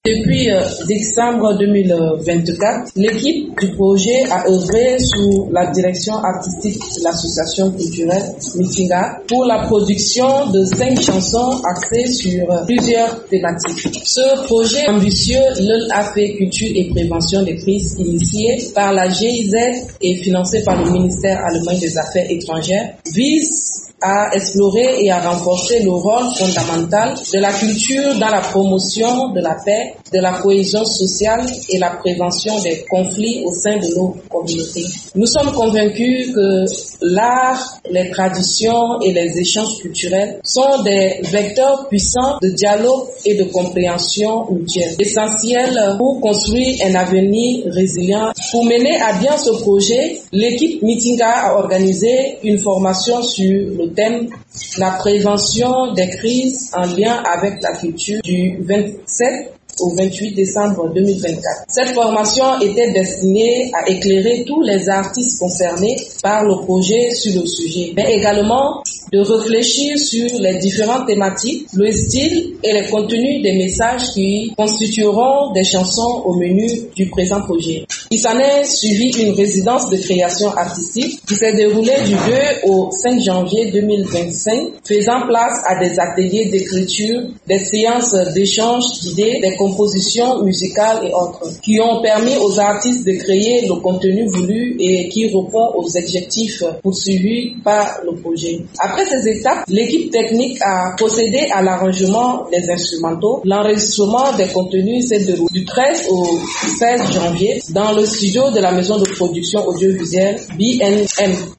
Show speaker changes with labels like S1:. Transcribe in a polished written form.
S1: Depuis décembre 2024, l'équipe du projet a œuvré sous la direction artistique de l'association culturelle Mitinga pour la production de 5 chansons axées sur plusieurs thématiques. Ce projet ambitieux, l'ELAP Culture et Prévention des crises, initié par la GIZ et financé par le ministère allemand des Affaires étrangères, vise à explorer et à renforcer le rôle fondamental de la culture dans la promotion de la paix, de la cohésion sociale et la prévention des conflits au sein de nos communautés. Nous sommes convaincus que l'art, les traditions et les échanges culturels sont des vecteurs puissants de dialogue et de compréhension mutuelle, essentiels pour construire un avenir résilient. Pour mener à bien ce projet, l'équipe Mitinga a organisé une formation sur le thème la prévention des crises en lien avec la culture du 27 au 28 décembre 2024. Cette formation était destinée à éclairer tous les artistes concernés par le projet sur le sujet, mais également de réfléchir sur les différentes thématiques, le style et les contenus des messages qui constitueront des chansons au menu du présent projet. Il s'en est suivi une résidence de création artistique qui s'est déroulée du 2 au 5 janvier 2025, faisant place à des ateliers d'écriture, des séances d'échange d'idées, des compositions musicales et autres, qui ont permis aux artistes de créer le contenu voulu et qui répond aux objectifs poursuivis par le projet. Après ces étapes, l'équipe technique a procédé à l'arrangement des instrumentaux. L'enregistrement des contenus s'est déroulé du 13 au 16 janvier dans le studio de la maison de production audiovisuelle BNM.